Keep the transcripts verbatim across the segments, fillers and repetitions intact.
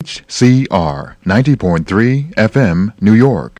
H C R ninety point three F M, New York.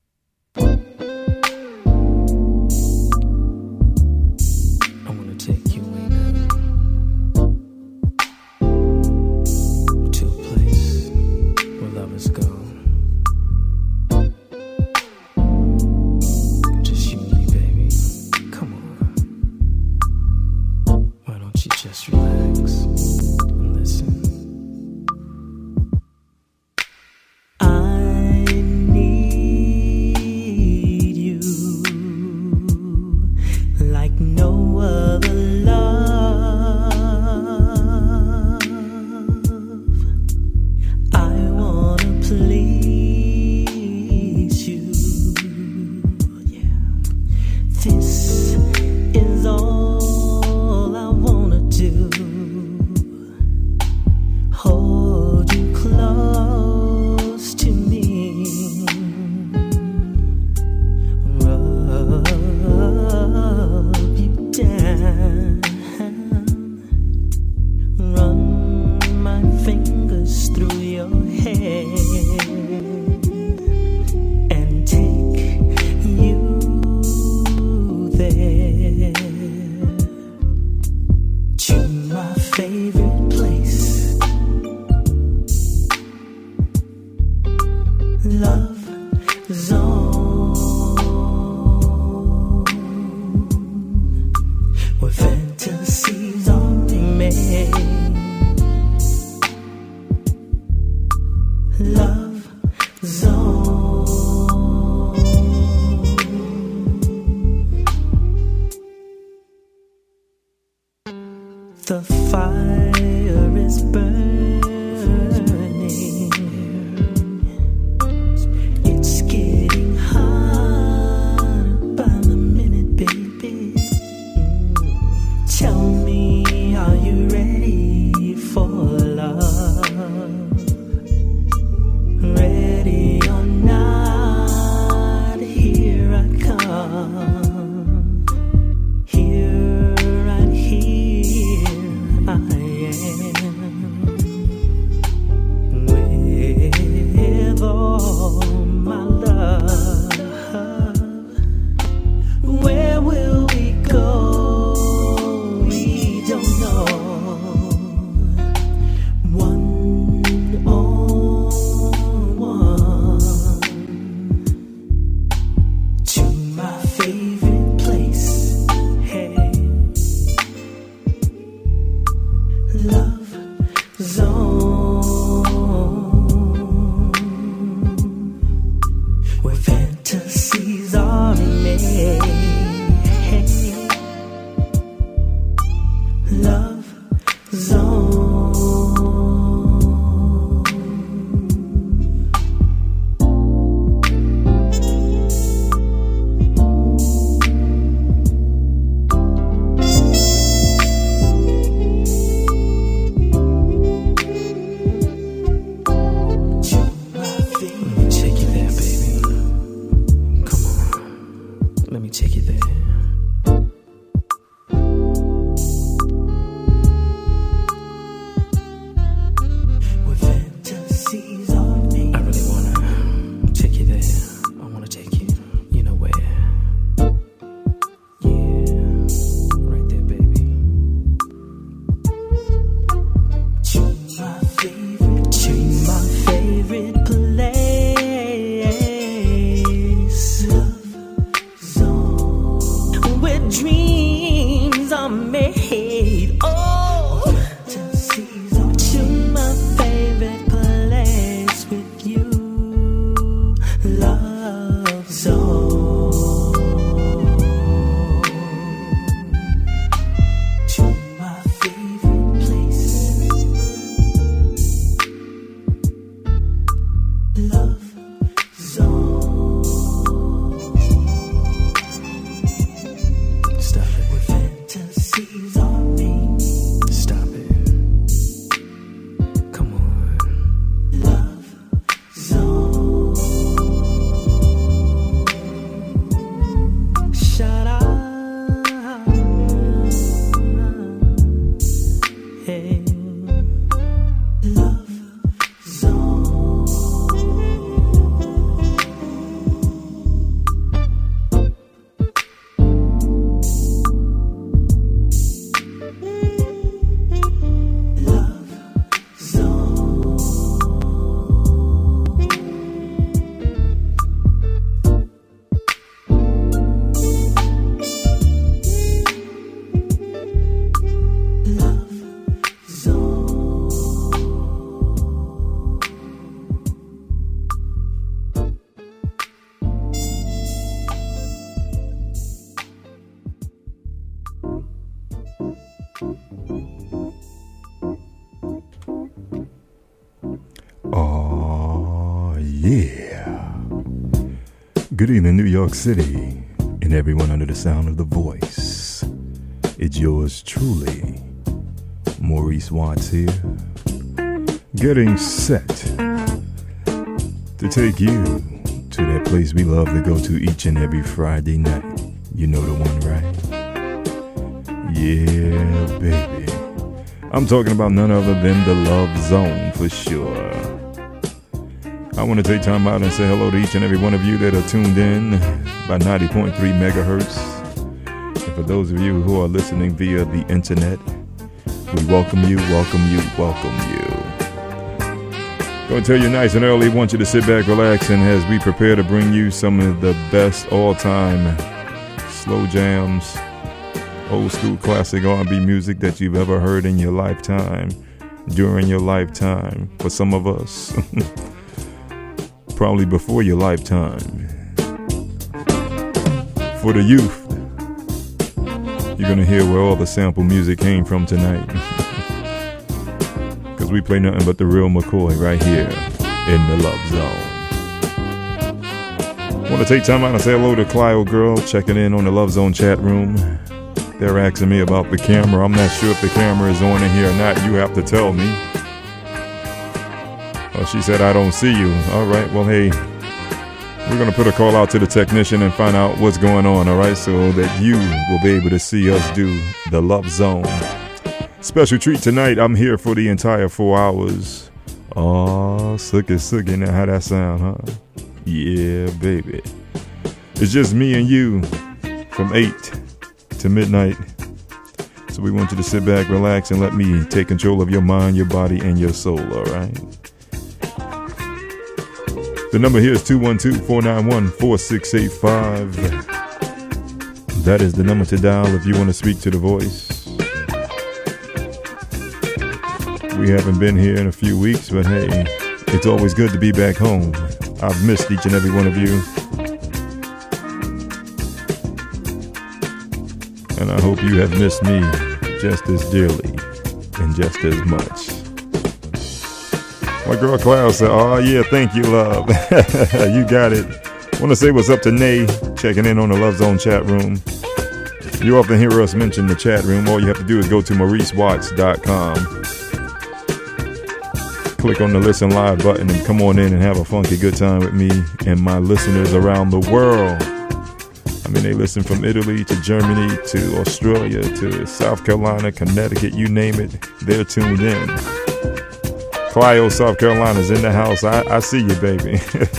The fire is burning. It's getting hotter by the minute, baby. Tell me, are you ready for love? Ready or Yeah. Good evening, New York City, and everyone under the sound of the voice. It's yours truly, Maurice Watts here, getting set to take you to that place we love to go to each and every Friday night. You know the one, right? Yeah, baby. I'm talking about none other than the Love Zone for sure. I want to take time out and say hello to each and every one of you that are tuned in by ninety point three megahertz. And for those of you who are listening via the internet, we welcome you, welcome you, welcome you. Going to tell you nice and early, want you to sit back, relax, and as we prepare to bring you some of the best all-time slow jams, old school classic R and B music that you've ever heard in your lifetime, during your lifetime. For some of us, probably before your lifetime. For the youth, you're going to hear where all the sample music came from tonight. Because we play nothing but the real McCoy right here in the Love Zone. Want to take time out and say hello to Clio Girl checking in on the Love Zone chat room. They're asking me about the camera. I'm not sure if the camera is on in here or not. You have to tell me. Oh, she said, I don't see you. All right, well, hey, we're going to put a call out to the technician and find out what's going on, all right, so that you will be able to see us do the Love Zone. Special treat tonight. I'm here for the entire four hours. Oh, sookie, sookie. Now, how that sound, huh? Yeah, baby. It's just me and you from eight to midnight. So we want you to sit back, relax, and let me take control of your mind, your body, and your soul, all right? The number here is two one two, four nine one, four six eight five. That is the number to dial if you want to speak to the voice. We haven't been here in a few weeks, but hey, it's always good to be back home. I've missed each and every one of you. And I hope you have missed me just as dearly and just as much. My girl Cloud said, oh yeah, thank you, love. You got it. Want to say what's up to Nay, checking in on the Love Zone chat room. You often hear us mention the chat room. All you have to do is go to maurice watts dot com. Click on the listen live button and come on in and have a funky good time with me and my listeners around the world. I mean, they listen from Italy to Germany to Australia to South Carolina, Connecticut, you name it. They're tuned in. Clio, South Carolina's in the house. I, I see you, baby.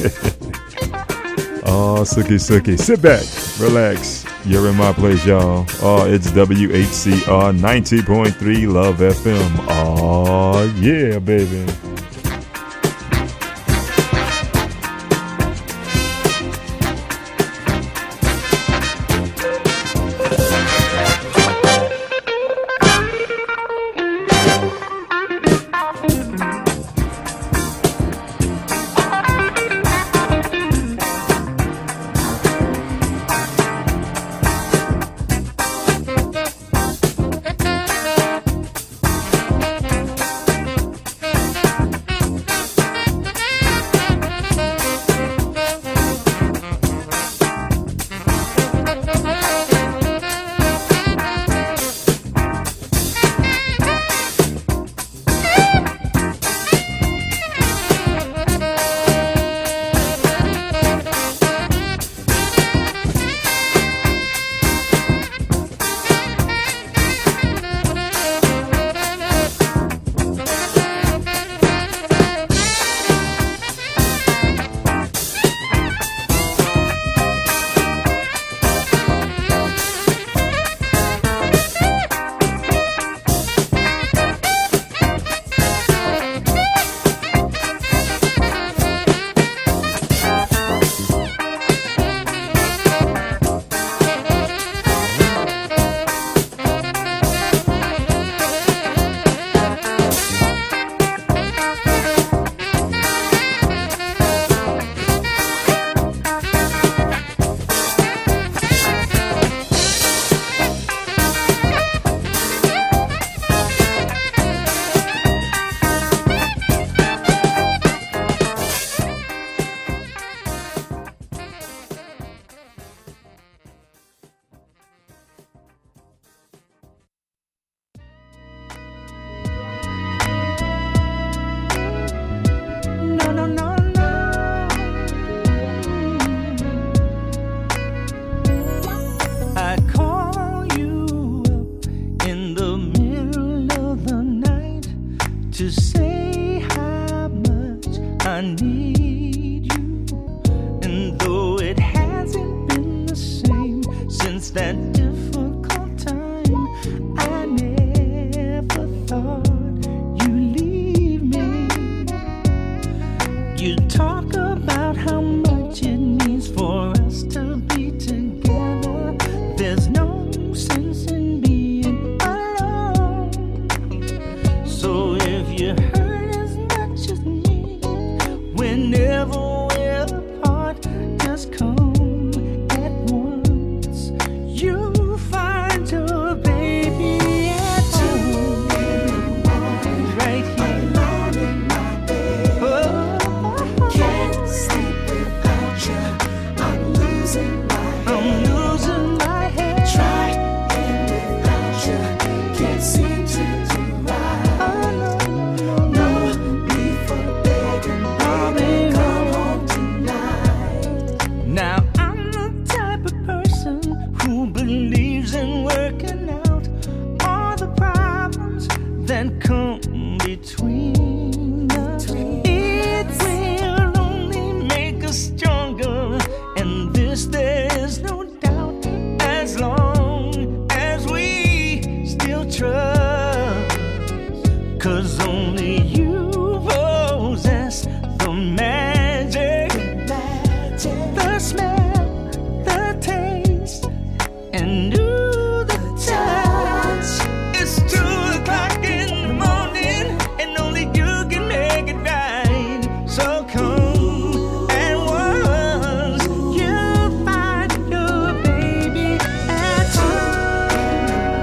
Oh, Sookie, Sookie. Sit back, relax. You're in my place, y'all. Oh, it's W H C R ninety point three Love F M. Oh, yeah, baby. I need you. And though it hasn't been the same since that difficult time, I never thought you'd leave me. You talk about how much it means for us to be together. There's no sense in being alone. So if you hurt as much as me, whenever we're apart, just come at once. You find your baby at home, right here. Alone in my bed. Oh, can't sleep without you. I'm losing my head. I'm losing my head. Trying without you. Can't seem to do right. Oh, no, no, no. No need for begging, baby. Come home tonight. Now I'm the type of person who believes in working out all the problems that come between us. It will only make us stronger, and this there is no doubt, as long as we still trust. Cause only you possess the magic, the smell, the taste, and ooh, the touch. It's two o'clock in the morning, and only you can make it right. So come at once. You'll find your baby at home.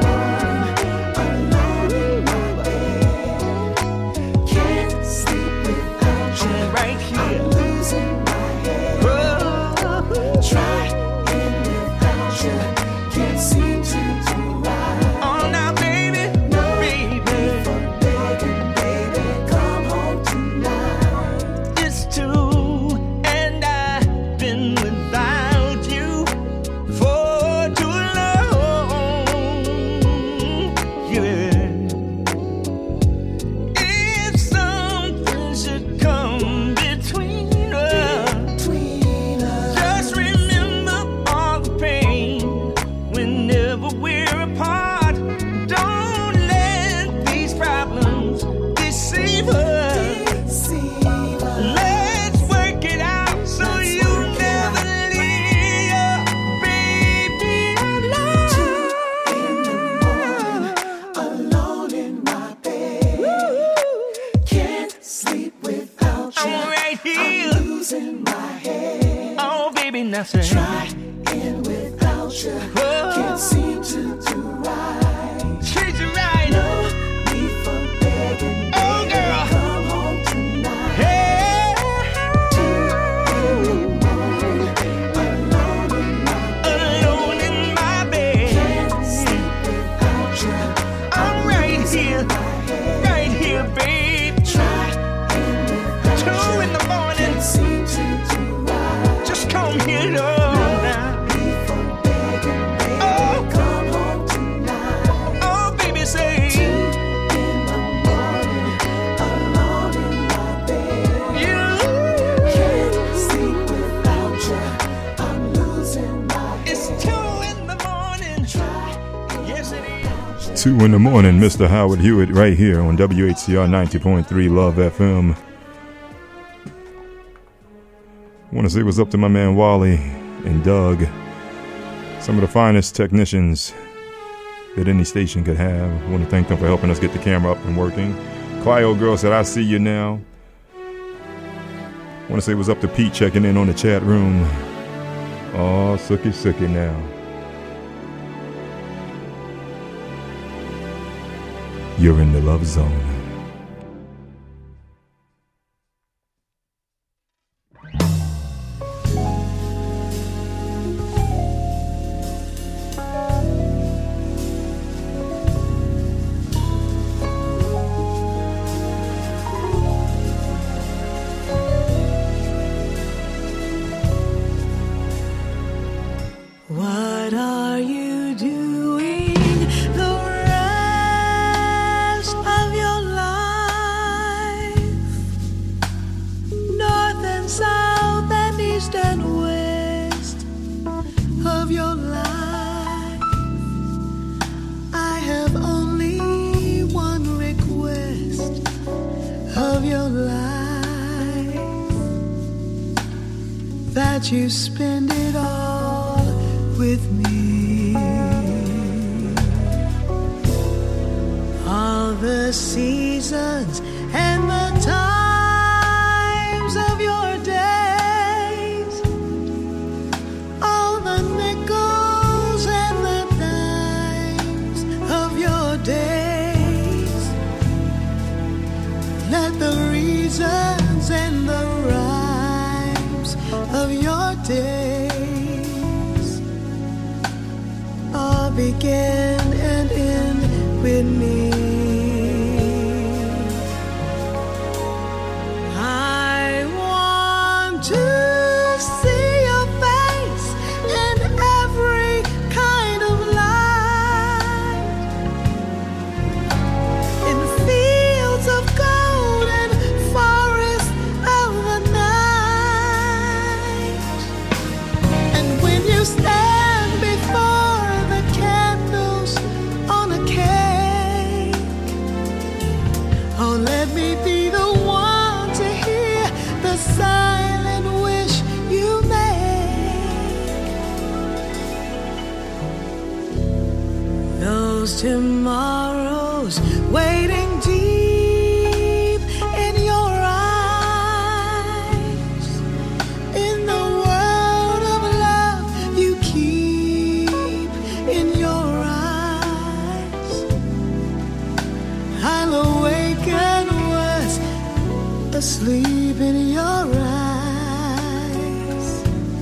Alone in my bed. Can't sleep without you. Right here. I'm losing my head. Oh, trying without you. Can't seem to do right. Oh, now, baby, no baby. For begging, baby, come home tonight. It's two, and I've been without you for too long. Yeah. If something should come between us, just remember all the pain whenever we're apart. Don't let these problems deceive us. Let's work it out so you never leave your baby alone. Alone in my bed. Can't sleep without you. I'm right here. I'm losing my head. Oh, baby, nothing. Trying without you. Can't seem to do right. Treat you right. No need for begging. Oh, girl. Come home tonight. Hey. Alone in my Alone in my bed. Can't sleep without you. I'm right here. Right here, babe. Two in the morning. Just come here, love. Now. Oh, come home tonight. Oh, baby, say. Two in the morning, alone in my bed. You can't sleep without you. I'm losing my head. It's two in the morning. Yes, it is. Two in the morning, Mister Howard Hewitt, right here on W H C R ninety point three Love F M. Want to say what's up to my man Wally and Doug, some of the finest technicians that any station could have. Want to thank them for helping us get the camera up and working. Clio girl said, I see you now. Want to say what's up to Pete checking in on the chat room. Oh, sookie sookie now. You're in the love zone. What are you doing the rest of your life? south and east and west of your life. I have only one request of your life, that you spend it all with me. All the seasons and the times of your days, all the nickels and the dimes of your days. Let the reasons and the rhymes of your days all begin and end with me. Tomorrows waiting deep in your eyes, in the world of love you keep in your eyes. I'll awaken what's asleep in your eyes.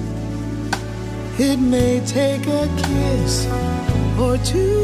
It may take a kiss or two,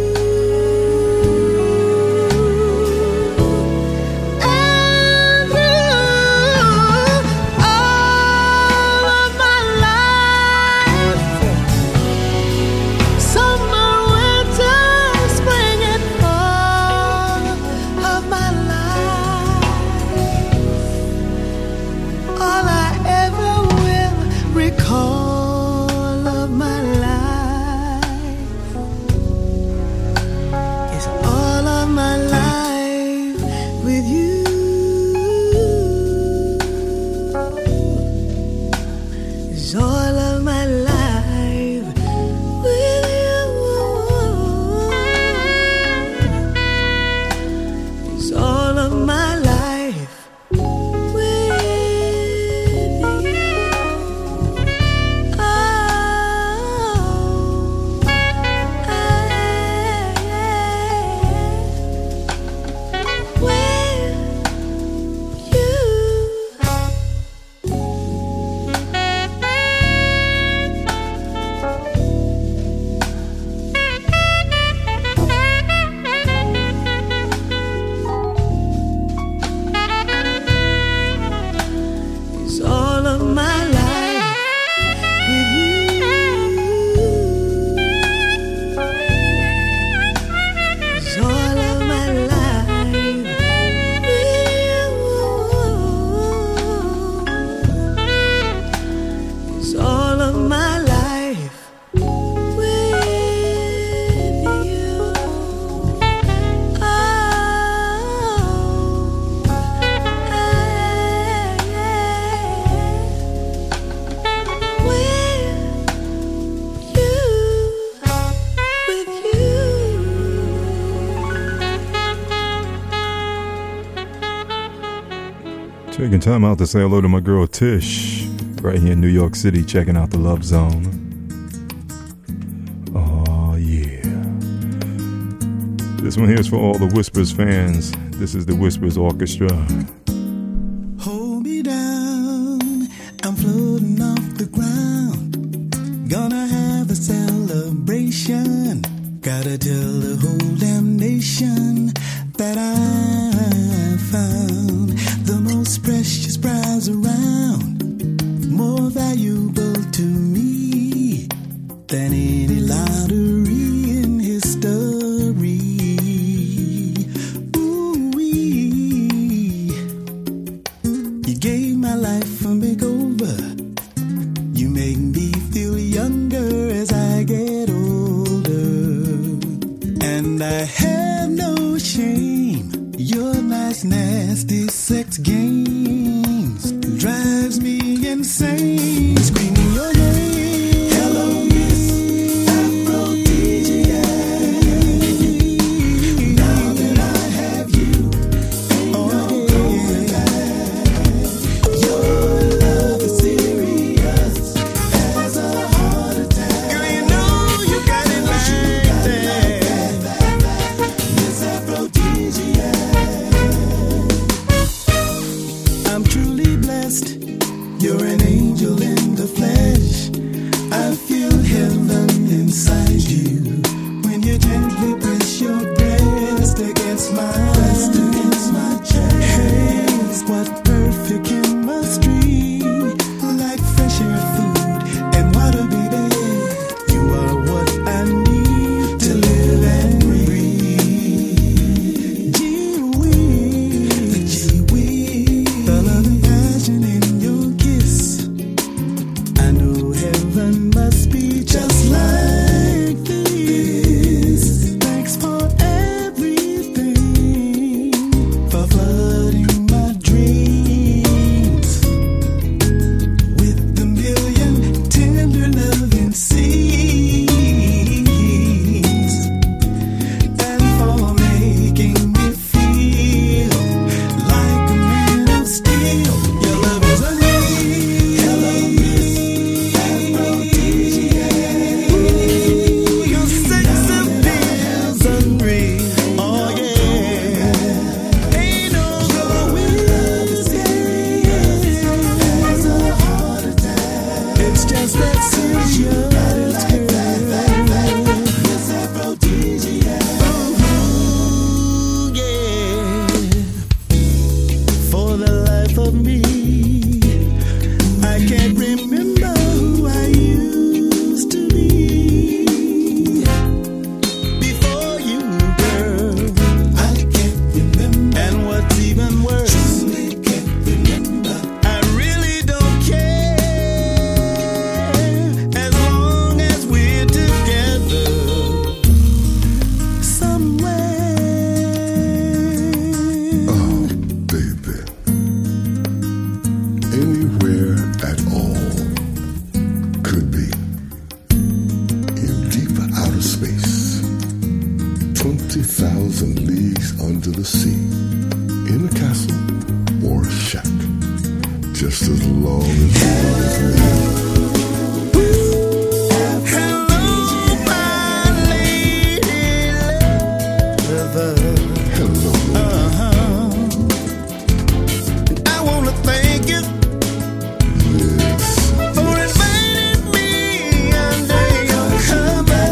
Taking time out to say hello to my girl Tish, right here in New York City, checking out the Love Zone. Oh yeah. This one here is for all the Whispers fans. This is the Whispers Orchestra. Hold me down, I'm floating off the ground. Gonna have a celebration. Gotta tell the whole damn nation that I found the most precious prize around, more valuable to me than any lottery in history. Ooh-wee. You gave my life life a makeover. You make me feel younger as I get older. And I have no shame. Your nice, nasty sex games drives me insane. Screaming your name. Hello, Miss Aphrodisiac. Now that I have you, ain't oh, no going back. Your love is serious as a heart attack. Girl, you know you got it like that, Miss Aphrodisiac. I'm truly blessed. You're an angel in the flesh. I feel heaven inside you when you gently press your breast against my breast against my chest. Hey, what perfect chemistry, like fresh air, food, and water, baby. You are what I need to live and breathe. Gee whiz, gee whiz, the love and passion in your kiss. I know heaven must be just like this. Thanks for everything, for flooding my dreams with the million tender loving seas, and for making me feel like a man of steel. Your love is unreal. Hello, Miss Aphrodisiac. Your sex appeals unreal. Oh yeah. Ain't no love is serious as a heart attack. It's just that serious, girl. Miss Aphrodisiac. Ooh, yeah. For the life of me, I can't remember who I used to be before you, girl. I can't remember. And what's even worse, truly can't remember. I really don't care as long as we're together somewhere. Oh, baby. Anywhere at all could be. In deep outer space, twenty thousand leagues under the sea, in a castle or a shack, just as long as you want me. Hello, my lady lover. Hello, Uh-huh. I wanna thank you yes, for inviting me under your cover.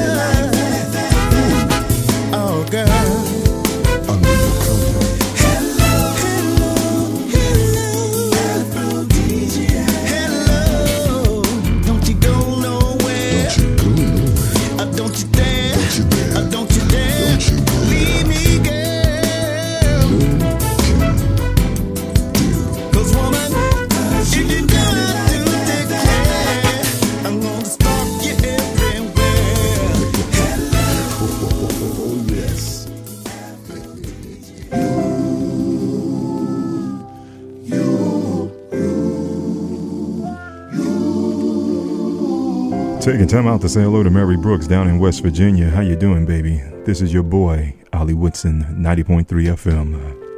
Oh, girl. under your cover. Hello, hello, hello, Aphrodisiac. Hello, don't you go nowhere. Don't you go nowhere. Uh, don't you dare. Don't you dare. Uh, don't you dare. Don't you dare. Leave me, girl. No can do. 'Cause woman, if you do not do take care, I'm gonna stalk you everywhere. Oh, yes. Taking time out to say hello to Mary Brooks down in West Virginia. How you doing, baby? This is your boy, Ollie Woodson, ninety point three F M.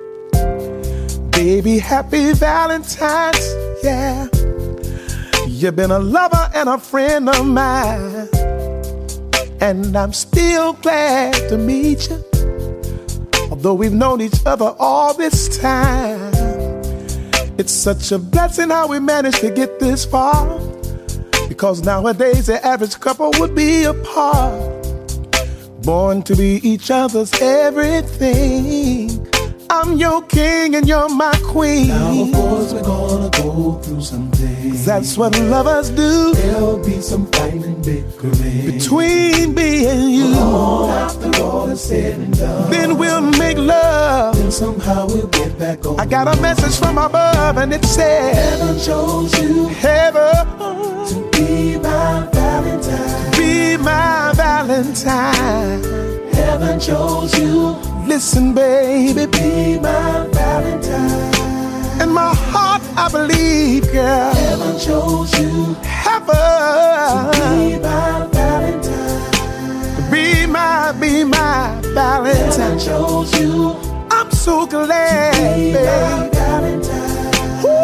Baby, happy Valentine's, yeah. You've been a lover and a friend of mine, and I'm still glad to meet you. Although we've known each other all this time, it's such a blessing how we managed to get this far, because nowadays the average couple would be apart. Born to be each other's everything. I'm your king and you're my queen. Now of course we're gonna go through some things. That's what lovers do. There'll be some fighting and bickering between me and you. All after all is said and done, then we'll make love. Then somehow we'll get back on. I got a message from above and it said, heaven chose you, heaven, to be my Valentine. Be my Valentine. Heaven chose you. Listen, baby, be my Valentine. In my heart, I believe, girl, heaven chose you. Heaven to be my Valentine. Be my, be my Valentine. Heaven chose you. I'm so glad, to be baby. My Valentine.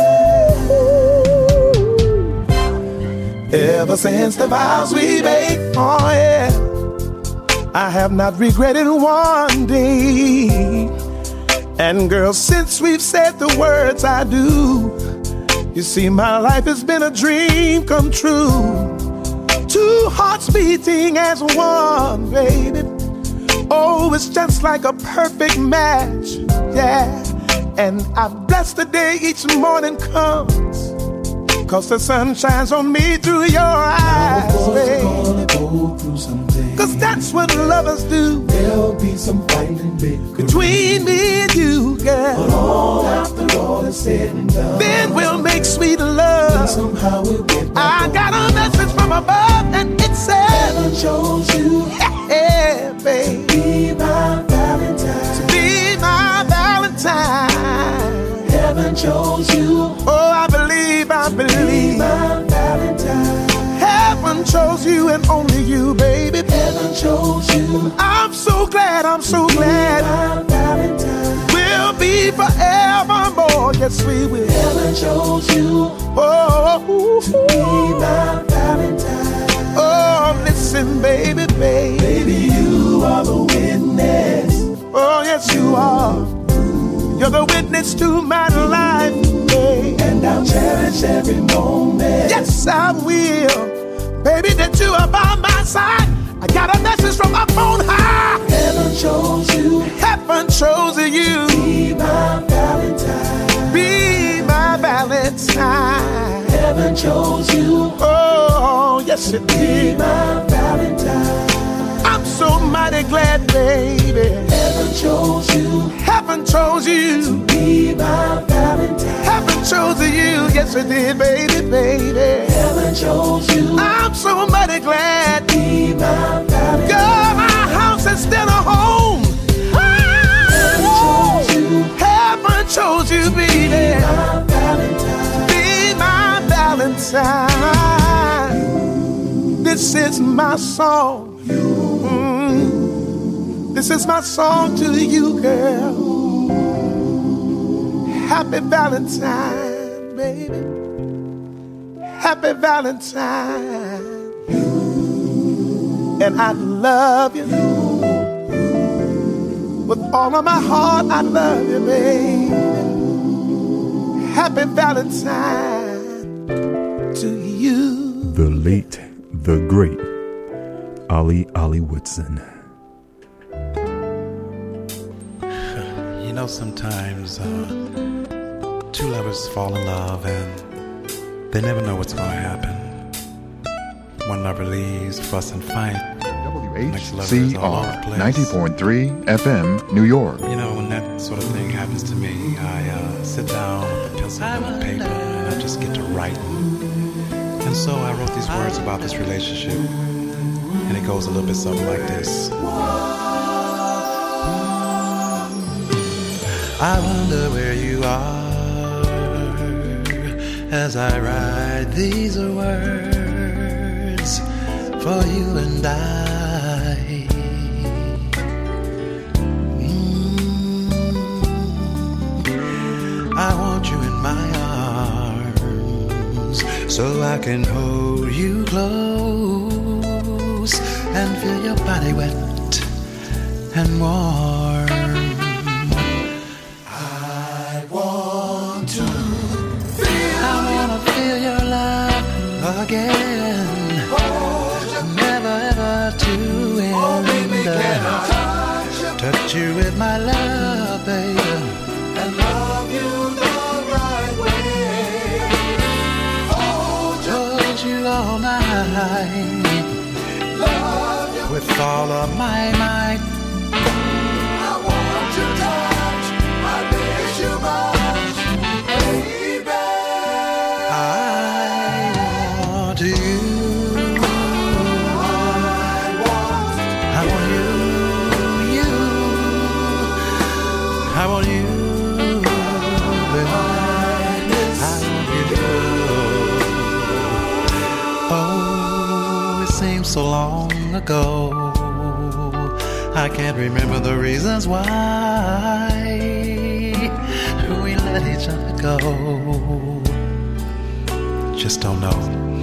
Ooh. Ever since the vows we made, oh yeah, I have not regretted one day. And girl, since we've said the words I do, you see my life has been a dream come true. Two hearts beating as one, baby. Oh, it's just like a perfect match, yeah. And I bless the day each morning comes, 'cause the sun shines on me through your eyes, baby. Go through some things. 'Cause that's what lovers do. There'll be some fighting and bickering between me and you, girl. But all after all is said and done, then we'll make sweet love. Then somehow we'll get back I on. got a message from above and it said, heaven chose you, yeah, baby, to be my Valentine. To be my Valentine. Heaven chose you. Oh, I believe, I believe. Be my Valentine. Heaven chose you and only you, baby. Heaven chose you. I'm so glad, I'm so glad. Be my Valentine. We'll be forevermore, yes we will. Heaven chose you. Oh, to be my Valentine. Oh, listen, baby, baby. Baby, you are the witness. Oh, yes, you are. You're the witness to my life, baby. And I'll cherish every moment. Yes, I will. Baby, that you are by my side. I got a message from up on high. Heaven chose you. Heaven chose you. Be my Valentine. Be my Valentine. Heaven chose you. Oh, yes, it Be did. my Valentine. I'm so mighty glad, baby. Heaven chose you. Heaven chose you. To be my Valentine. Heaven chose you. Yes, it did, baby, baby. Heaven chose you. I'm so mighty glad. Be my Valentine. Girl, my house is still a home. Heaven chose you. Heaven chose you, baby. Be my Valentine. Be my Valentine. This is my song. Mm. This is my song to you, girl. Happy Valentine, baby. Happy Valentine. And I love you. With all of my heart, I love you, baby. Happy Valentine to you. The late, the great Ollie Ollie Woodson. You know, sometimes uh, two lovers fall in love and they never know what's going to happen. One lover leaves, fuss and fight. W H C R ninety point three F M, New York. You know, when that sort of thing happens to me, I uh, sit down with a pencil and a paper and I just get to writing. And so I wrote these words about this relationship, and it goes a little bit something like this. I wonder where you are as I write these words for you and I. Mm. I want you in my arms so I can hold you close and feel your body wet and warm. I want to feel, I want to feel your love again. Never ever to end. Touch you with my love, baby. all night. Love you with all of my might. I want to touch, I miss you much, baby. I want you. I want, I want you, you. I want you. Seems so long ago, I can't remember the reasons why we let each other go. Just don't know.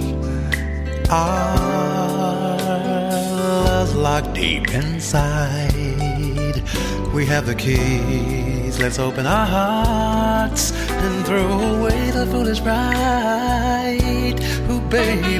Our love's locked deep inside. We have the keys, let's open our hearts and throw away the foolish pride. Ooh, baby,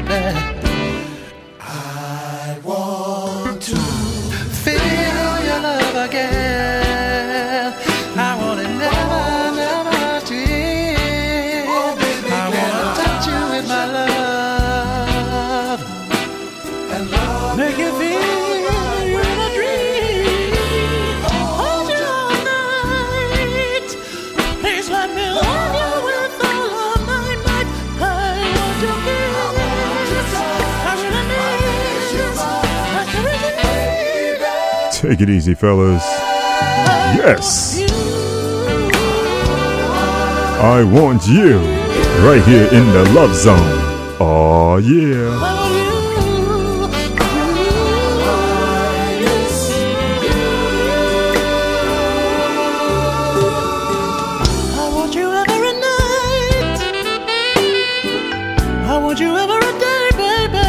again. I want it never, never change. Oh, baby, I want to touch you with my love and love make you feel you're in a dream. Hold you all night. Please let me love you with all of my might. I want to kiss. I really need you. I really need you. Take it easy, fellas. Yes. I want you right here in the love zone. Oh, yeah. I want you every night. I want you every day, baby.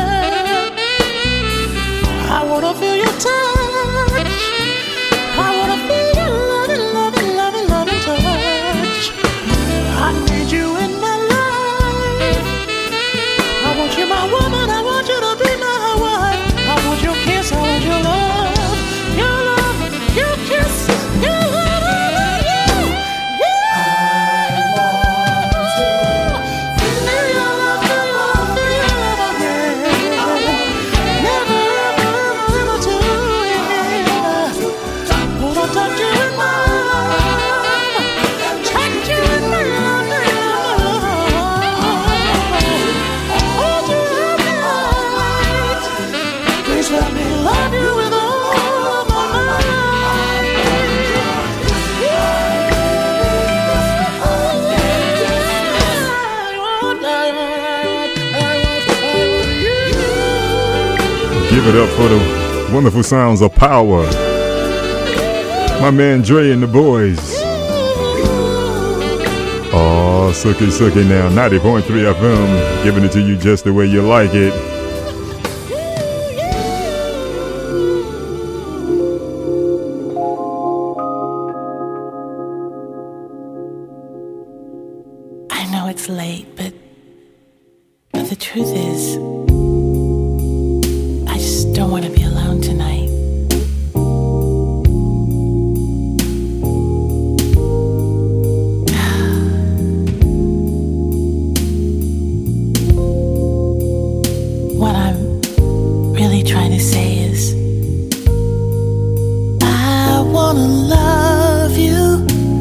I want to feel your touch. Give it up for the wonderful sounds of power. My man Dre and the boys. Oh, Sookie Sookie now. ninety point three F M. Giving it to you just the way you like it. I know it's late, but, but the truth is, I just don't want to be alone tonight. What I'm really trying to say is, I want to love you.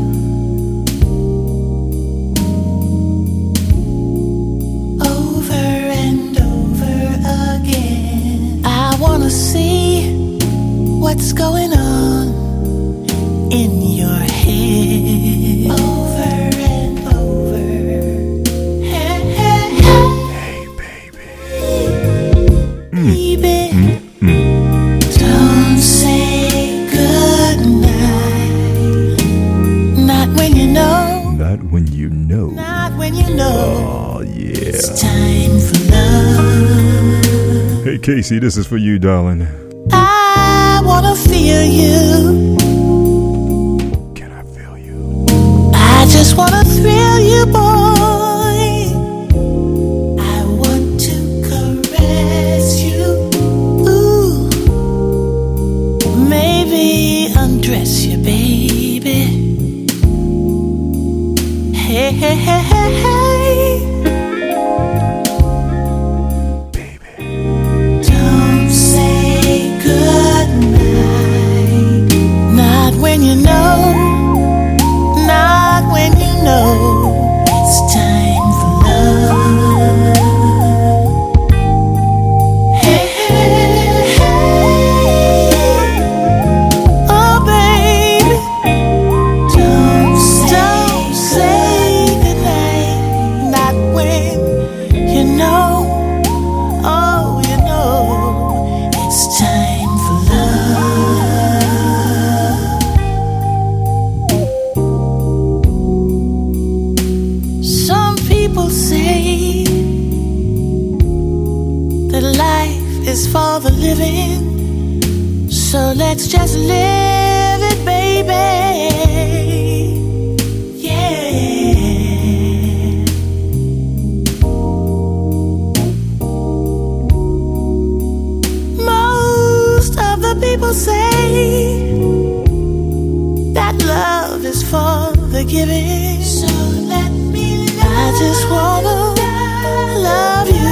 See what's going on in your head over and over. Hey, hey, hey. Hey, baby. Mm. Baby, mm, mm. Don't say goodnight. Not when you know. Not when you know. Not when you know. Oh, yeah. It's time for love. Hey, Casey, this is for you, darling. I wanna feel you. Can I feel you? I just wanna thrill you, boy. I want to caress you. Ooh, maybe undress you, baby. Hey, hey, hey, hey, hey. is for the living, so let's just live it, baby. Yeah. Most of the people say that love is for the giving, so let me love. I just wanna love you.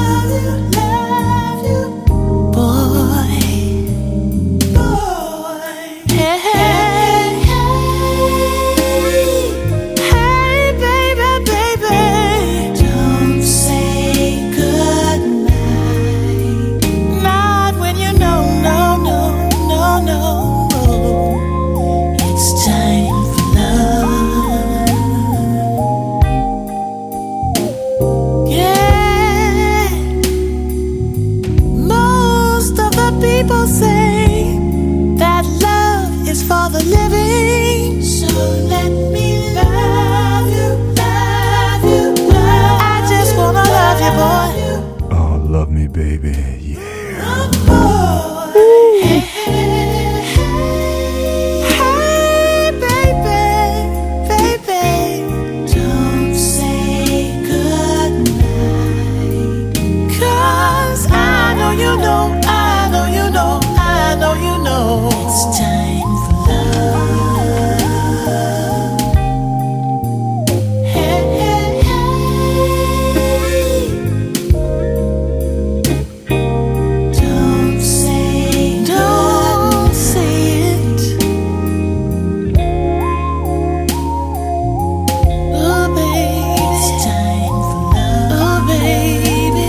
People say that love is for the living, so let me love you, love you, love you. I just wanna love you, boy. Oh, love me, baby, yeah. Oh, boy. Hey, hey, hey, baby, baby. Don't say goodnight, 'cause I know you know. I know you know it's time for love. Hey, hey, hey. Don't say, don't say it. Oh, baby, it's time for love. Oh, baby.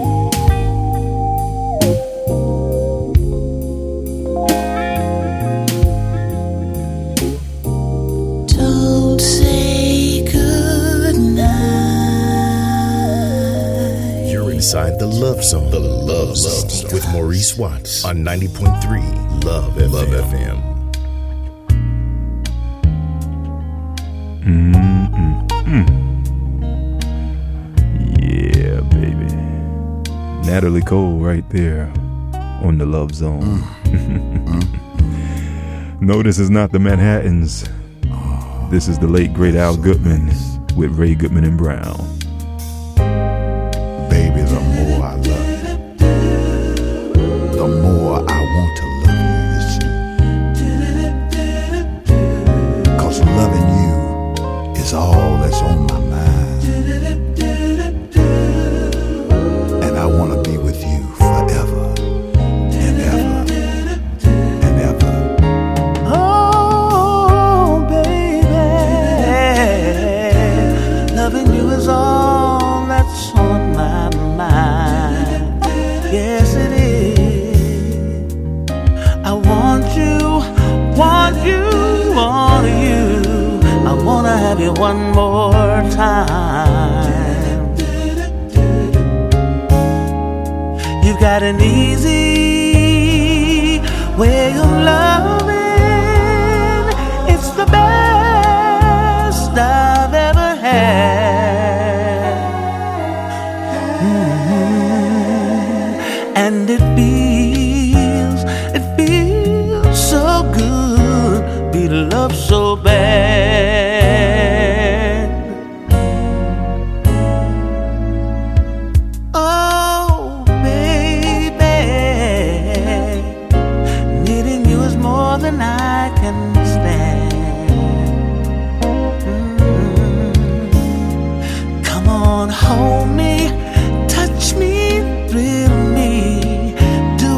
Inside the Love Zone, the Love Zone with Maurice Watts on ninety point three Love F M. Love F M. Mm-mm-mm. Yeah, baby. Natalie Cole right there on the Love Zone. Mm. No, this is not the Manhattans. This is the late great Al Goodman with Ray Goodman and Brown. Baby, the more I love you, the more I want to love you, you see. 'Cause loving you is all that's on my mind. And I want to be with you forever and ever and ever. Oh, baby, loving you is all that's on my mind. Yes, it is. I want you, want you, want you. I want to have you one more time. You got an easy way of loving. It's the best I've ever had. Mm-hmm. And it feels, it feels so good, be loved so bad. Oh, baby, needing you is more than I can stand. Mm-hmm. Come on, hold me, touch me, thrill me, do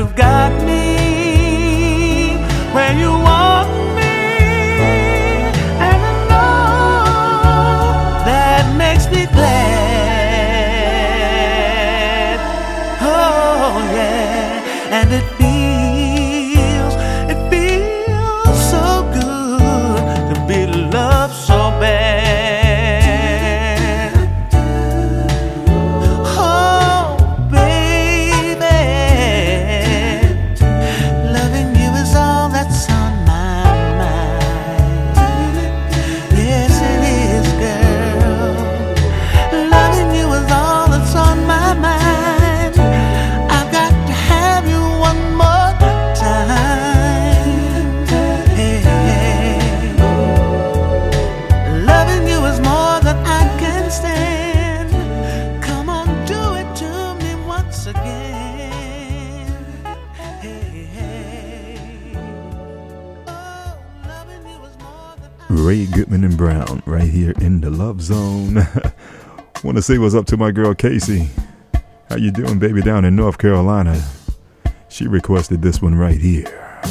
you've got me where you want me, and I know that makes me glad. Oh yeah, and it feels, it feels so good to be loved so bad. Ray Goodman and Brown right here in the Love Zone. Want to say what's up to my girl Casey. How you doing, baby, down in North Carolina? She requested this one right here.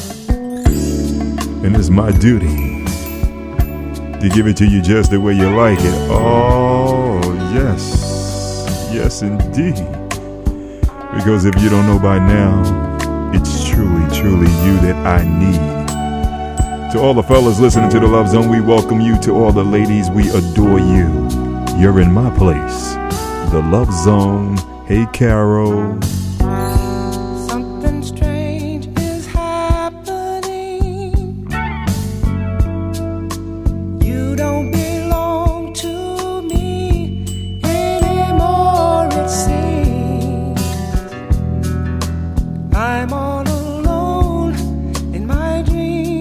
And it's my duty to give it to you just the way you like it. Oh, yes. Yes, indeed. Because if you don't know by now, it's truly, truly you that I need. To all the fellas listening to the Love Zone, we welcome you. To all the ladies, we adore you. You're in my place, the Love Zone. Hey, Carol. Something strange is happening. You don't belong to me anymore, it seems. I'm all alone in my dreams.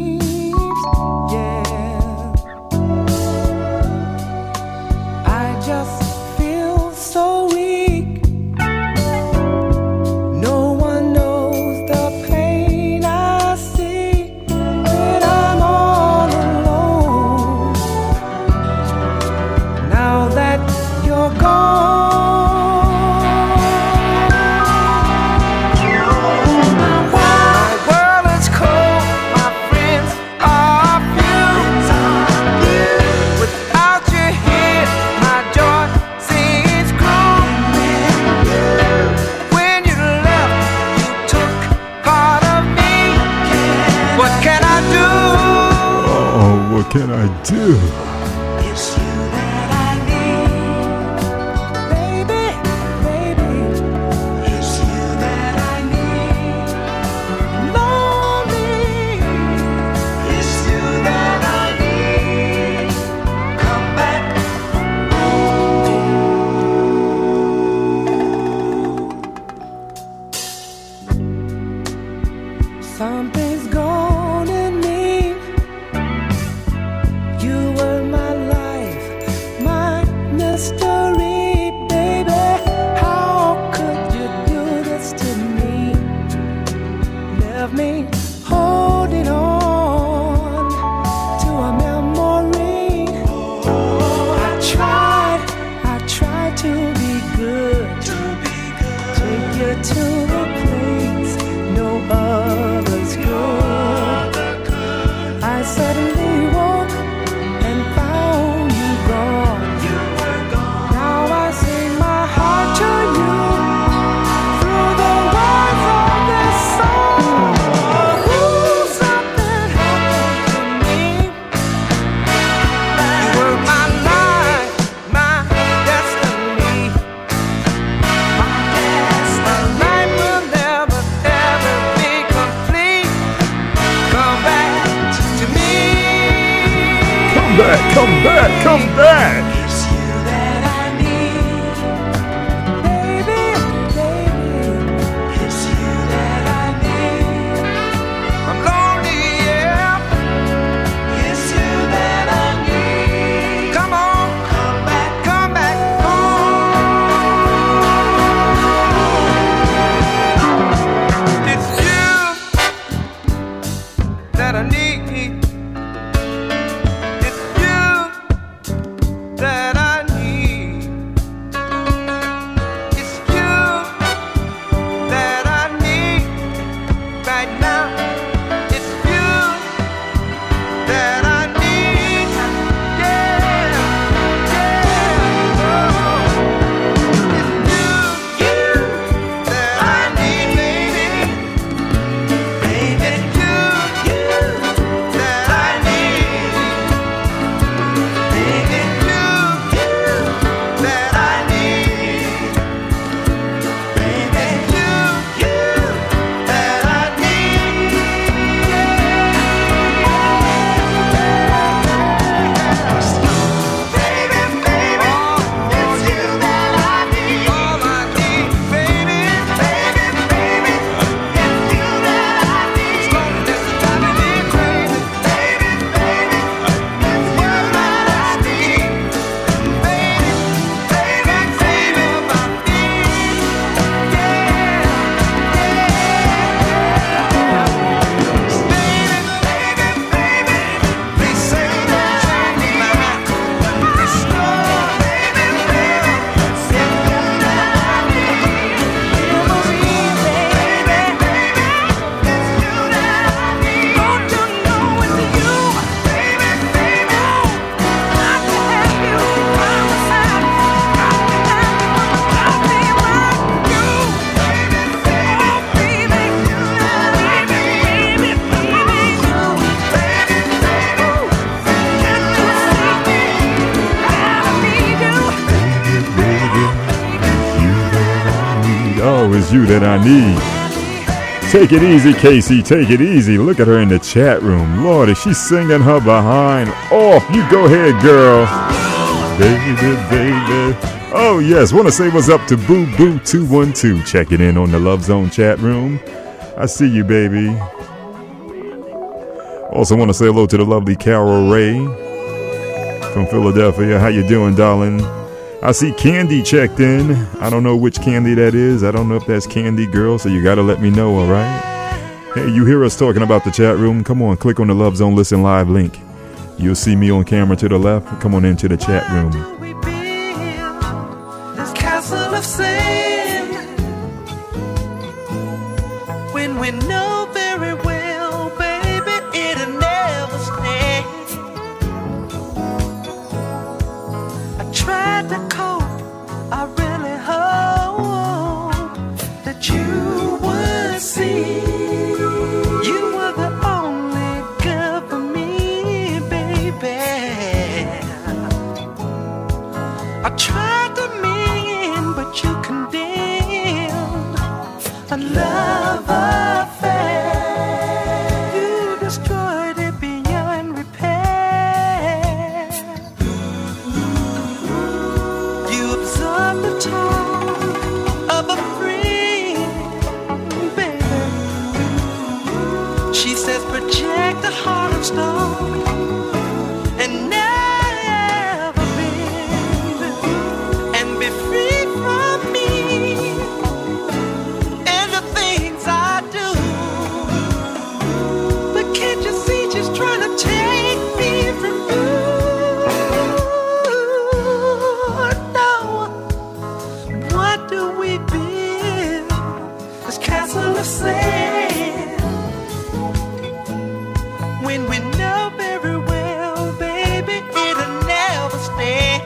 What can I do? It's you that I need, baby, baby. It's you that I need, lonely. It's you that I need. Come back home. Something's gone in me. You were my life, my mystery, baby. How could you do this to me? Left me holding on to a memory. I tried, I tried to be good, take you to a place no others could. I suddenly woke and found you gone. You were gone. Now I sing my heart to you through the words of this song. Ooh, something happened to me. You were my life, my destiny. My destiny. My life will never, ever be complete. Come back to me. Come back, come back, come back. It's you that I need, baby, baby. It's you that I need. I'm lonely, yeah. It's you that I need. Come on, come back, come back home. It's you that I need. It's you that right now. It's you that I need. Yeah, yeah. Oh, it's you, you that I need, baby. Baby, it's you, you that I need. Baby, it's you, you that I need. Baby, it's you, you that I need. Baby, baby, it's you that I need. All I need, baby, baby, baby, it's you that I need. This is driving me crazy, baby, baby, it's you that I need. Baby, baby, baby, my need, yeah, Baby, baby, baby, they say that I'm mine. It's slow, baby, baby, it's you that I need. Baby, baby, it's you that I need. Don't you know it's you? Baby, baby, I can have you by my side. I can have you, I'll be around you. Baby, baby, oh baby, you that I need. Baby, baby, you, baby, baby, can you see me? I need you. Oh, it's you that I need. Take it easy, Casey. Take it easy. Look at her in the chat room. Lord, is she singing her behind off? You go ahead, girl. Baby, baby. Oh, yes. Want to say what's up to Boo Boo two one two. Checking in on the Love Zone chat room. I see you, baby. Also want to say hello to the lovely Carol Ray from Philadelphia. How you doing, darling? I see Candy checked in. I don't know which Candy that is. I don't know if that's Candy Girl, so you got to let me know, all right? Hey, you hear us talking about the chat room? Come on, click on the Love Zone Listen Live link. You'll see me on camera to the left. Come on into the chat room. We build this castle of sin when we know very well, baby, it'll never stand. I tried to cope, I really hope that you would see you were the only girl for me, baby. I tried to mean, but you condemned a love affair. You destroyed it beyond repair. You absorbed the talk of a friend, baby. She says project a heart of stone and never bend and be free from me and the things I do. But can't you see she's trying to take me from you? No. What do we build? This castle of sand when we know very well, baby, it'll never stand.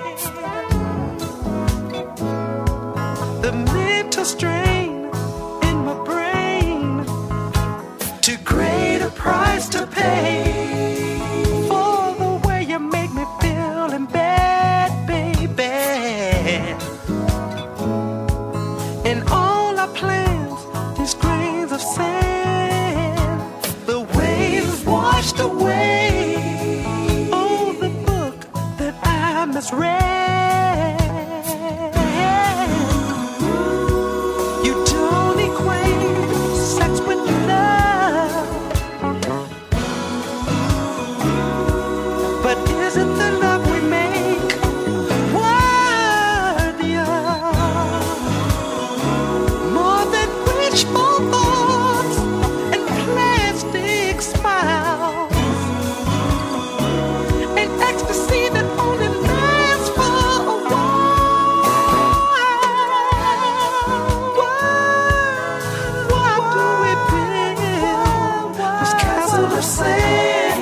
The mental strain in my brain, too great a price to pay for the way you make me feel in bed, baby. And all our plans, these grains of sand, the waves washed away. Oh, the book that I misread. You don't equate sex with love. castle of sand.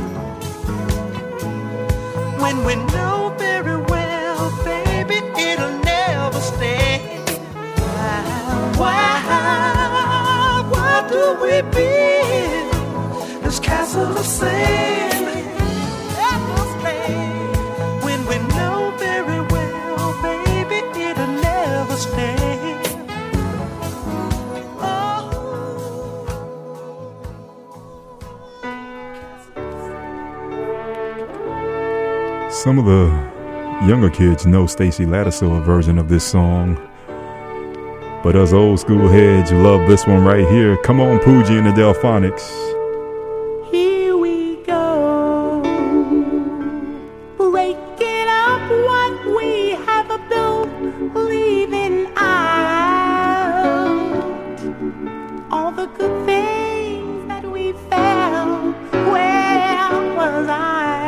When we know very well, baby, it'll never stand. Why, why do we build this castle of sand? Never stand. When we know very well, baby, it'll never stand. Some of the younger kids know Stacey Lattisaw version of this song, but us old school heads love this one right here. Come on, Poogie and the Delphonics. Here we go, breaking up what we have built, leaving out all the good things that we found. Where was I?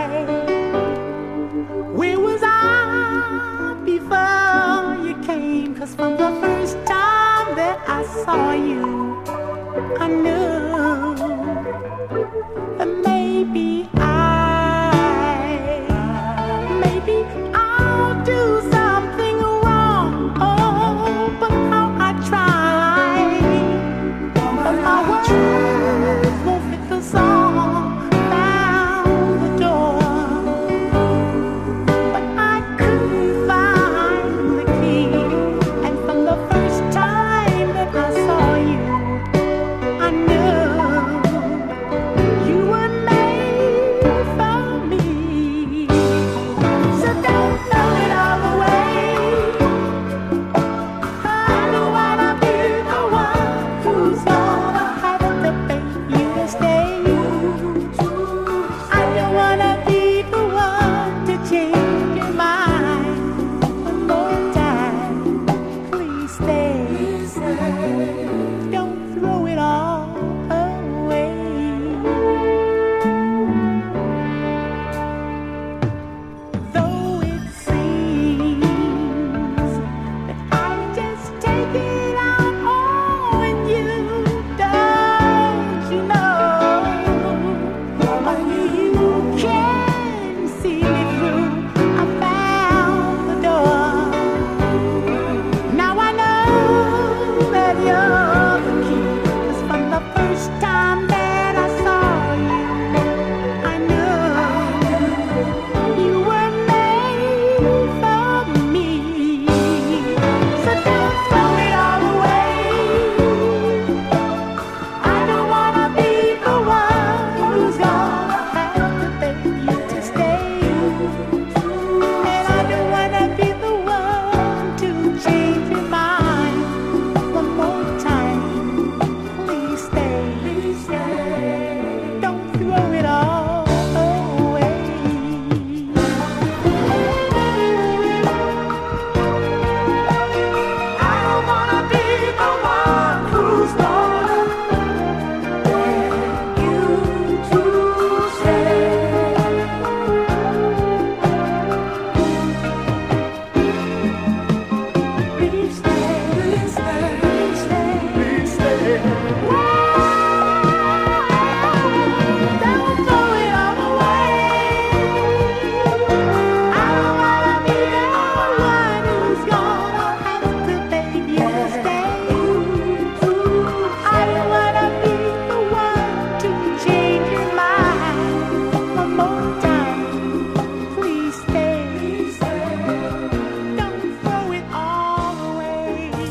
Where was I before you came? 'Cause from the first time that I saw you, I knew that maybe I, maybe I'll do something wrong. Oh, but how I try, but my words won't fit the song. Found the door, but I couldn't find the key. And from the first time that I saw you, I knew you were made for me. So don't throw it all away. I don't wanna be the one who's gonna have to beg you to stay. I don't wanna be the one to change your mind one more time. Please stay. Don't throw it all away. Though it seems that I just take it out on you, don't you know? Only you can see me through. I found the door. Now I know that you're the key. 'Cause from the first time that I saw you, I knew you were made for me. So don't throw it all away. I don't wanna be the one who's gonna have to beg you to stay. And I don't wanna be the one to change your mind one more time. Please stay. Don't throw it all away. I don't wanna be the one who's gonna beg you to stay. Please stay, please stay, please stay, please stay. Don't throw it all away. I don't wanna be the one who's gonna have to beg you to stay. I don't wanna be the one to change your mind one more time. Please stay. Don't throw it all away.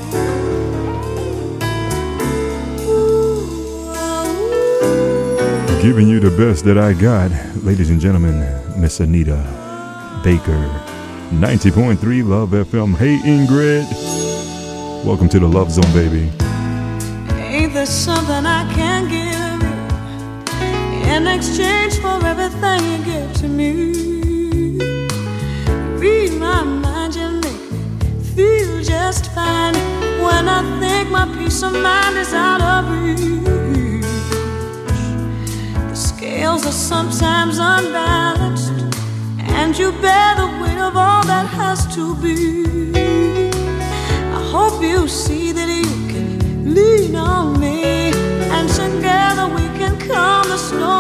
Giving you the best that I got, ladies and gentlemen, Miss Anita Baker, ninety point three Love F M. Hey Ingrid, welcome to the Love Zone, baby. Ain't there something I can give you in exchange for everything you give to me? Read my mind, you make me feel just fine. When I think my peace of mind is out of reach, the scales are sometimes unbalanced, and you bear the weight of all that has to be. I hope you see that you can lean on me, and together we can calm the storm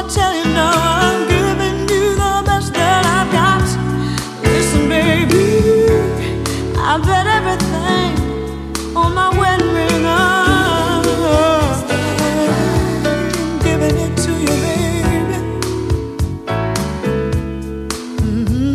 I tell you now, I'm giving you the best that I've got. Listen, baby, I bet everything on my wedding ring. I'm giving it to you, baby. Mm-hmm.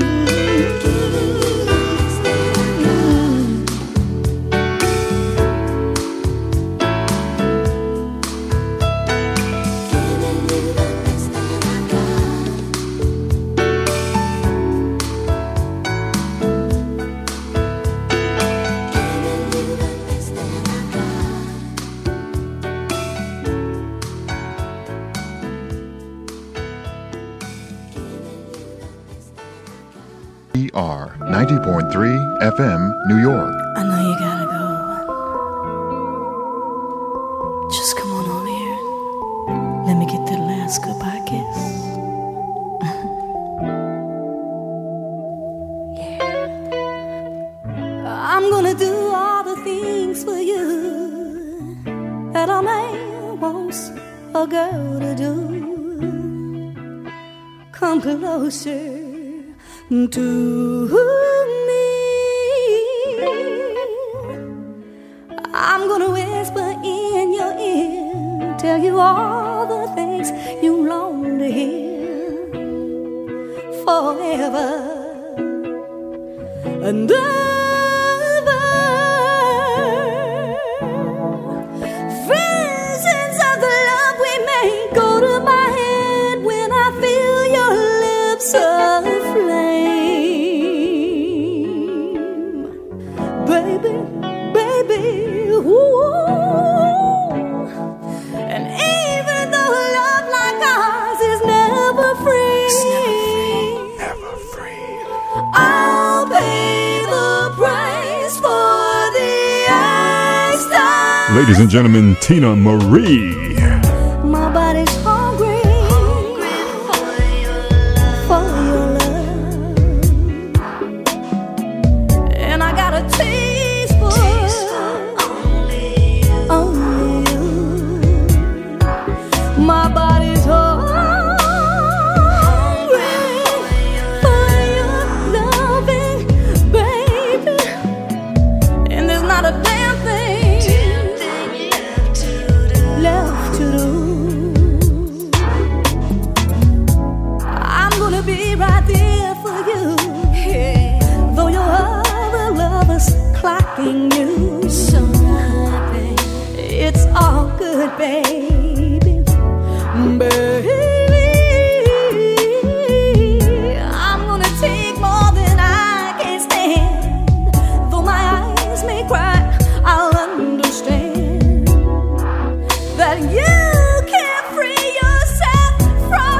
E R ninety point three F M, New York. I know you gotta go. Just come on over here. Let me get that last goodbye kiss. Yeah. I'm gonna do all the things for you that a man wants a girl to do. Come closer to me. I'm gonna whisper in your ear, tell you all the things you long to hear forever and ever. Visions of the love we made go to my head when I feel your lips aflame. Baby, baby, ooh. And even though a love like ours is never free, Never free. I'll pay the price for the ecstasy. Ladies and gentlemen, Tina Marie. My body's hungry, for your love, and I got a taste for only you. My body's hungry for your loving, baby, and there's not a damn thing left to do. I'm gonna be right there for you, though your other lover's clocking you. So happy, it's all good, baby, baby. I'm gonna take more than I can stand. Though my eyes may cry, I'll understand that you can't free yourself from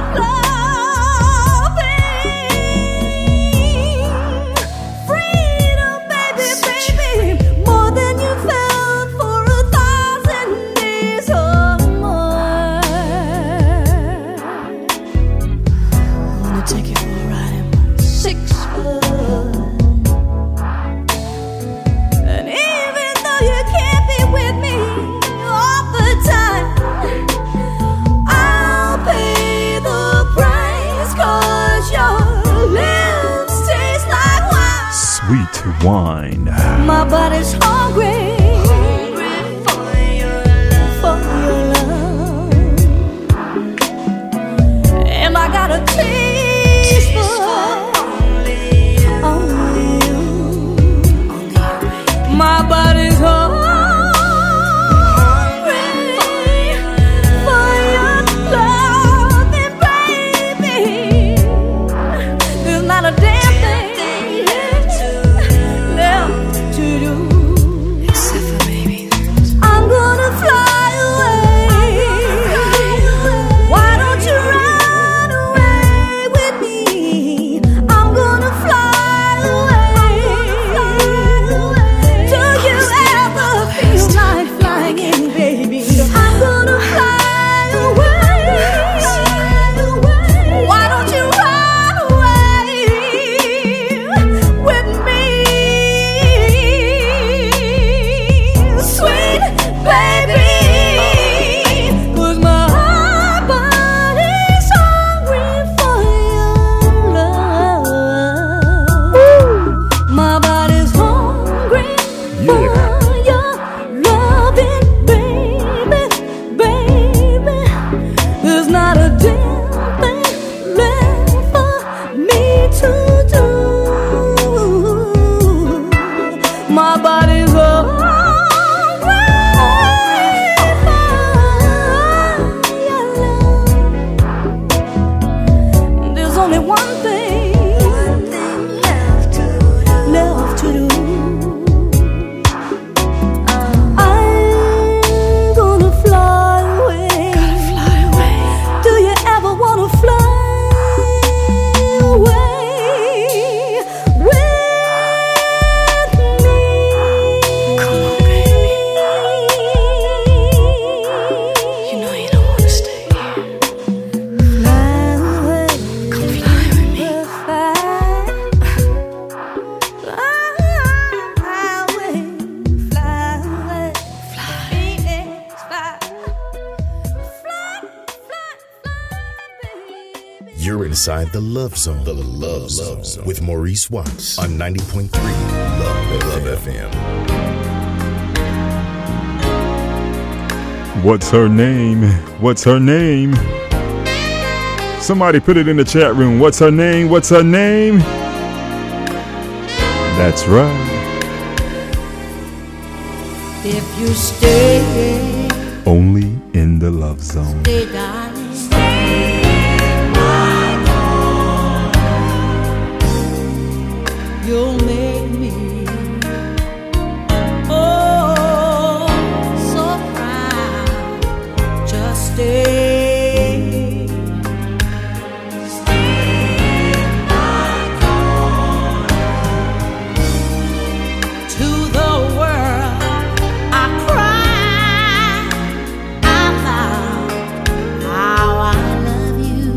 loving. Freedom, baby, baby, more than you felt for a thousand days or more. I wanna take you for a ride in my six foot. And even though you can't be with me all the time, I'll pay the price, 'cause your lips taste like wine. Sweet wine. My body's hungry, for your love, and I got a taste for only you. My body's hungry for your loving, baby. There's not a damn thing left to do. You're inside the Love Zone. The Love Zone with Maurice Watts on ninety point three Love, Love F M. What's her name? What's her name? Somebody put it in the chat room. What's her name? What's her name? That's right. If you stay, only in the Love Zone. Stay, darling. Stay, my God. You'll make me oh so proud. Just stay. Stay, my God. To the world I cry out loud how I love you,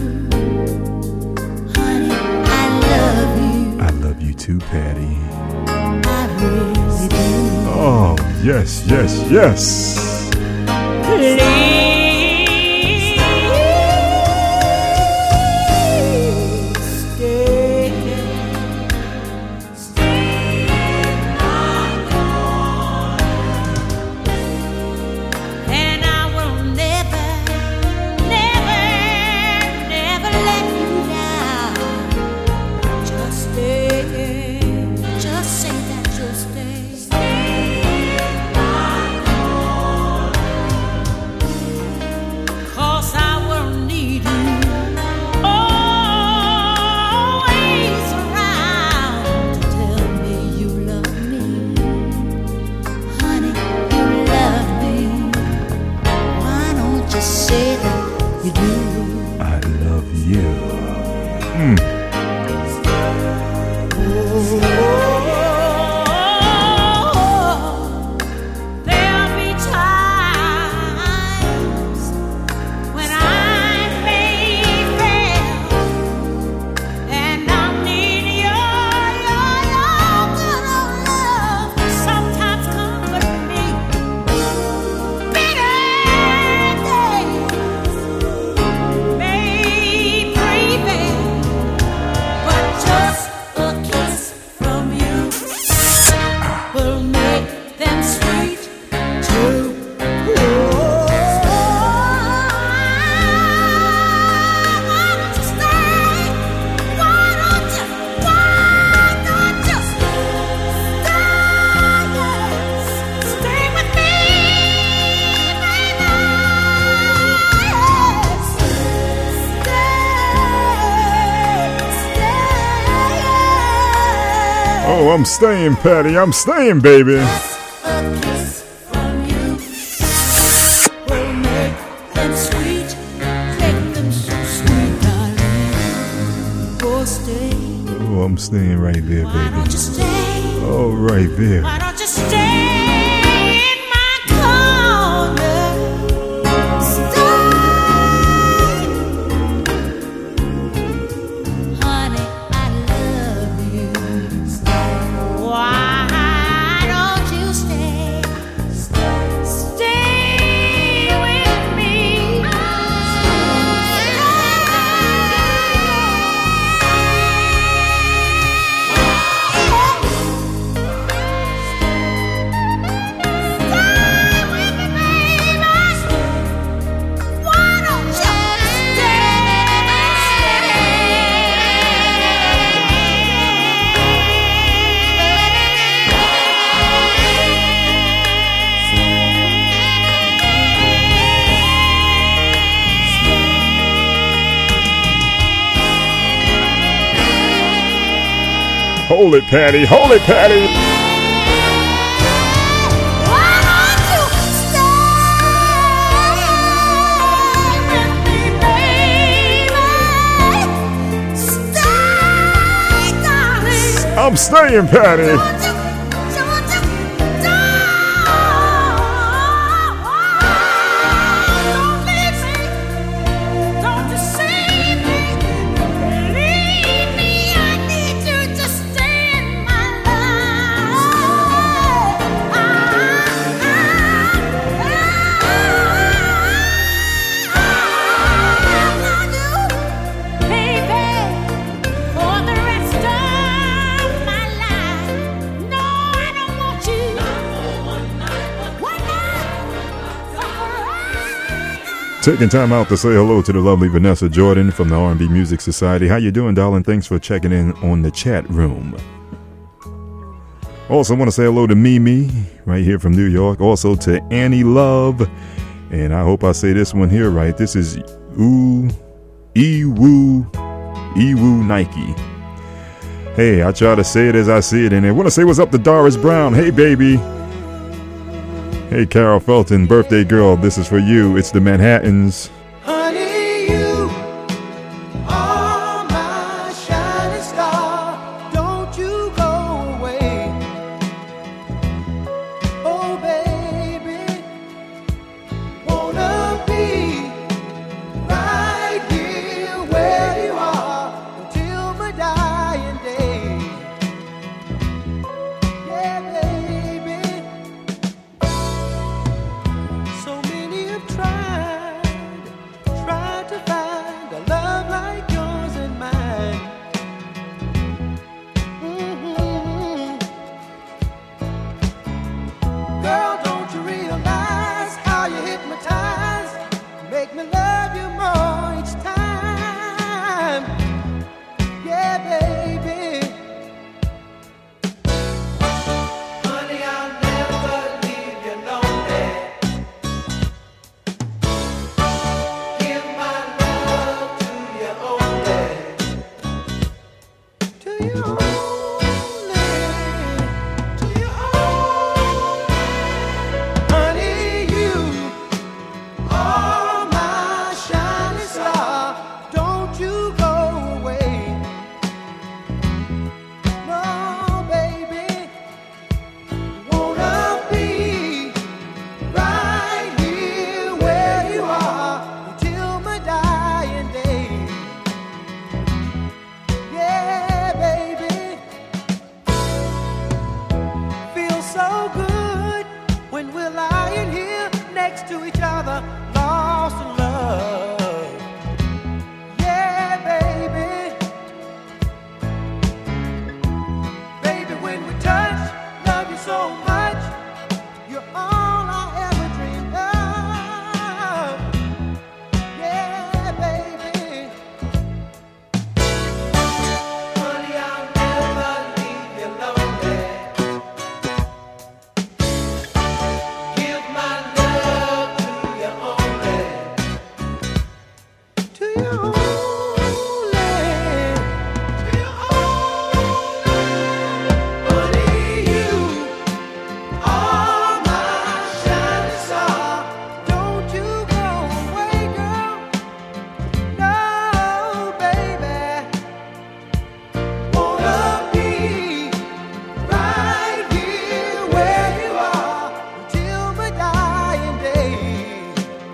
honey. I love you. I love you too, Patty. I really do. Oh, yes, yes, yes. Please stay. Stay, my God. And I will never, never, never let you down. Just stay. Just say that you'll stay. Stay, my God. 'Cause I will need you always around to tell me you love me, honey. You love me. Why don't you say that you do? I love you. Mm. There'll be times when I may fail, and I'll need your, your, your good old love to sometimes comfort me. Bitter days may prevail, but just a kiss from you will make them sweet too. Why don't you stay? Why don't you? Why don't you stay? Stay with me, baby. Stay, stay. Oh, I'm staying, Patty. I'm staying, baby. A kiss from you will make them sweet, make them so sweet, darling. Oh, stay. Oh, I'm staying right there, Why baby. don't you stay? Oh, right there. Why don't you stay in my corner? Stay, honey. I love you. Why don't you stay? Stay with me. Hold it, Patty. Hold it, Patty. Why don't you stay with me, baby? Stay, darling. I'm staying, Patty. Don't you, don't you, don't leave me. Don't deceive me. Believe me, I need you to stay in my life. I, I, I, I, Taking time out to say hello to the lovely Vanessa Jordan from the R and B Music Society. How you doing, darling? Thanks for checking in on the chat room. Also want to say hello to Mimi, right here from New York. Also to Annie Love. And I hope I say this one here right. This is Ooh, Ewu, Ewu Nike. Hey, I try to say it as I see it. And I want to say what's up to Doris Brown. Hey, baby. Hey, Carol Felton, birthday girl, this is for you. It's the Manhattans. Honey, you are my shining star. Don't you go away. Oh, baby, wanna be right here where you are until my dying day. Yeah, baby. So many have tried, tried to find a love like yours and mine. Mm-hmm. Girl, don't you realize how you hypnotize, make me love you more each time. Yeah, baby. Honey, I'll never leave you lonely. Give my love to you only. To you only. To you only. Honey, you are my shining star. Don't you go away. No, baby. Wanna be right here where you are until my dying day. Yeah, baby. Feels so good when we're lying here next to each other, lost in love. Yeah, baby. Baby, when we touch, love you so much. You're all I ever dreamed of. Yeah, baby. Honey, I'll never leave you lonely. Give my love to you only. To you only. To you only. Honey, you are my shining star. Don't you go away, girl. No, baby. Wanna be right here where you are until my dying day.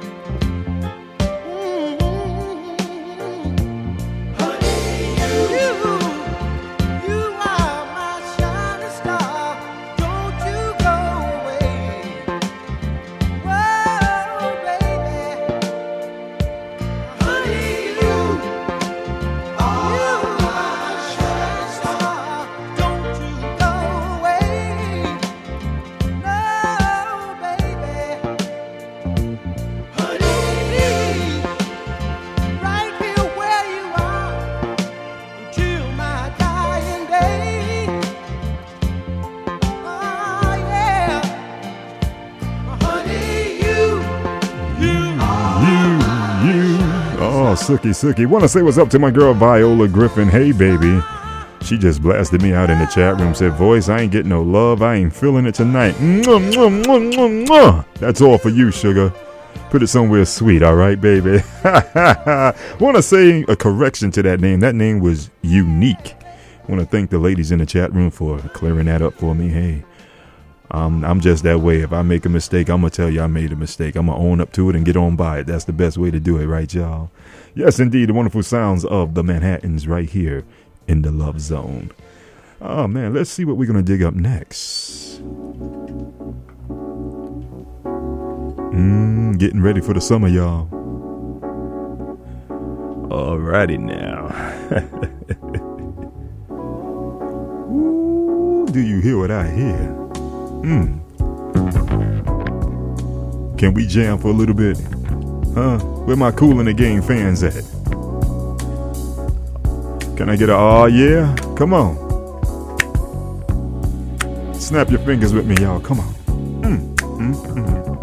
Mm-hmm. Honey, you, you are my shining star. Don't you go away. Whoa, baby. Honey, you are my shining star. Don't you go away. No, baby. Honey, right here where you are until my dying day. Oh, yeah. Honey, you, you are You, you. Oh, Sookie, Sookie. Want to say what's up to my girl Viola Griffin. Hey, baby. She just blasted me out in the chat room. Said, voice, I ain't getting no love. I ain't feeling it tonight. Mwah, mwah, mwah, mwah, mwah. That's all for you, sugar. Put it somewhere sweet, all right, baby? Want to say a correction to that name. That name was Unique. Want to thank the ladies in the chat room for clearing that up for me. Hey, um, I'm just that way. If I make a mistake, I'm going to tell you I made a mistake. I'm going to own up to it and get on by it. That's the best way to do it, right, y'all? Yes, indeed. The wonderful sounds of the Manhattans right here in the Love Zone. Oh, man, let's see what we're going to dig up next. Mmm, getting ready for the summer, y'all. Alrighty now. Ooh, do you hear what I hear? Mmm. Can we jam for a little bit? Huh? Where my Kool in the Gang fans at? Can I get a oh yeah? Come on. Snap your fingers with me, y'all. Come on. Mm, mm, mm.